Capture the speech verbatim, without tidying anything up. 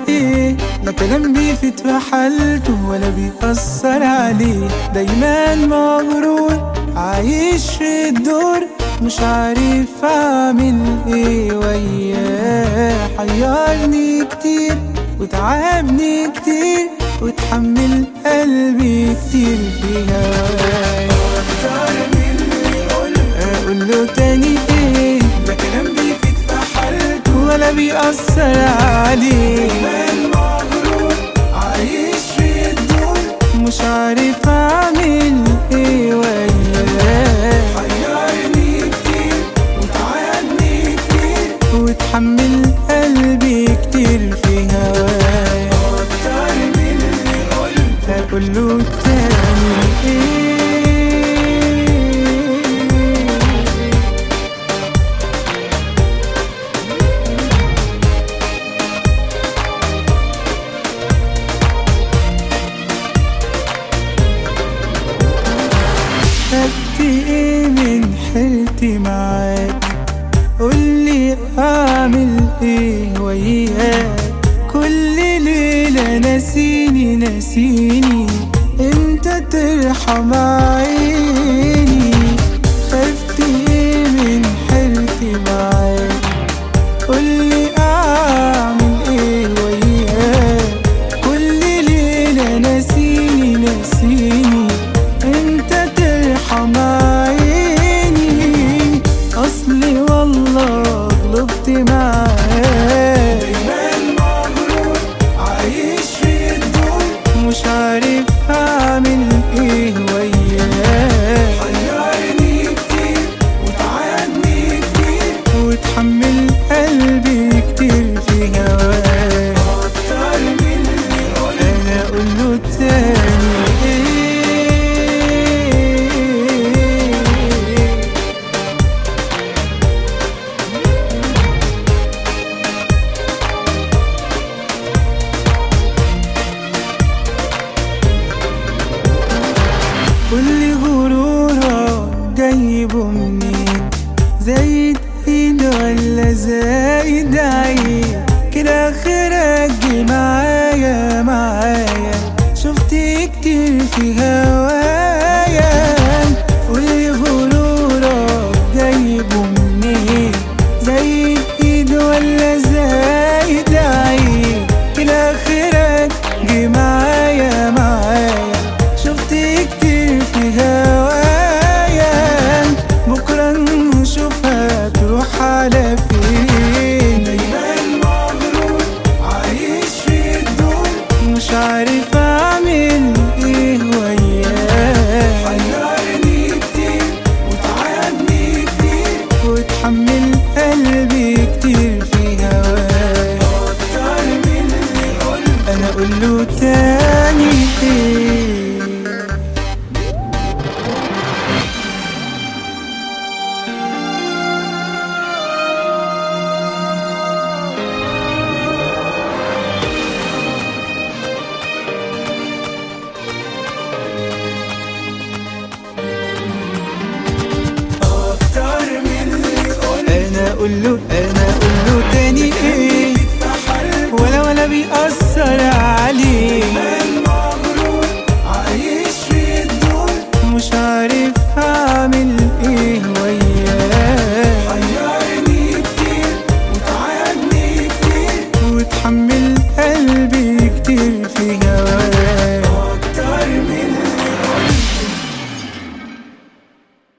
ايه؟ ده كلام بيفيد في حالته ولا بيأثر عليه، دايما مغرور عايش في الدور، مش عارف اعمل ايه وياه. حيرني كتير وتعبني كتير وتحمل قلبي كتير في هواي. اكتر من اللي قلت اقول له تاني ايه؟ ده كلام بيفيد في حالته ولا بيأثر عليه، دايما مغرور عايش في الدور، مش عارف اعمل ايه وياه. حيرني كتير وتعبني كتير وتحمل قلبي كتير في هواي. اكتر من اللي قلت اقول له تاني ايه؟ خدت ايه من حيرتي معاك؟ قولي اعمل ايه وياك؟ كل ليلة ناسيني ناسيني انت ترحم عيني. خدت ايه من حيرتي معاك؟ قولي اعمل ايه وياك؟ كل ليلة ناسيني ناسيني انت ترحم عيني. اصلي والله غلبت معاك، دايما مغرور عايش في الدور، مش عارف اعمل ايه وياه. حيرني كتير وتعبني كتير وتحمل قلبي كتير في هواك. اكتر من اللي قلت انا اقول له تاني ايه؟ كل غرورك جايبه منين؟ زايد ايد ولا زايد عين؟ كده اخرك جه معايا معايا، شفت كتير في هوايا. كل غرورك جايبه منين؟ زايد ايد ولا زايد عين؟ كده اخرك جه معايا معايا، شفت كتير في هوايا. بكرة نشوفها تروح على فين؟ دايما مغرور عايش في الدور، مش عارف اعمل ايه وياه. حيرني كتير وتعبني كتير وتحمل قلبي كتير في هواي. اكتر من اللي قلت انا اقول له تاني ايه؟ انا اقول له انا اقول له تاني ايه؟